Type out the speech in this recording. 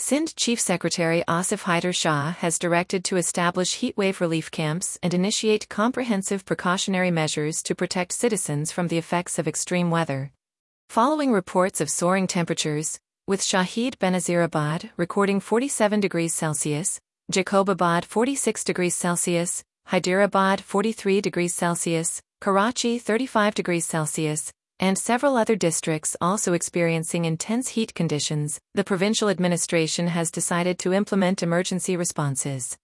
Sindh Chief Secretary Asif Haider Shah has directed to establish heatwave relief camps and initiate comprehensive precautionary measures to protect citizens from the effects of extreme weather. Following reports of soaring temperatures, with Shahid Benazirabad recording 47 degrees Celsius, Jacobabad 46 degrees Celsius, Hyderabad 43 degrees Celsius, Karachi 35 degrees Celsius, and several other districts also experiencing intense heat conditions, the provincial administration has decided to implement emergency responses.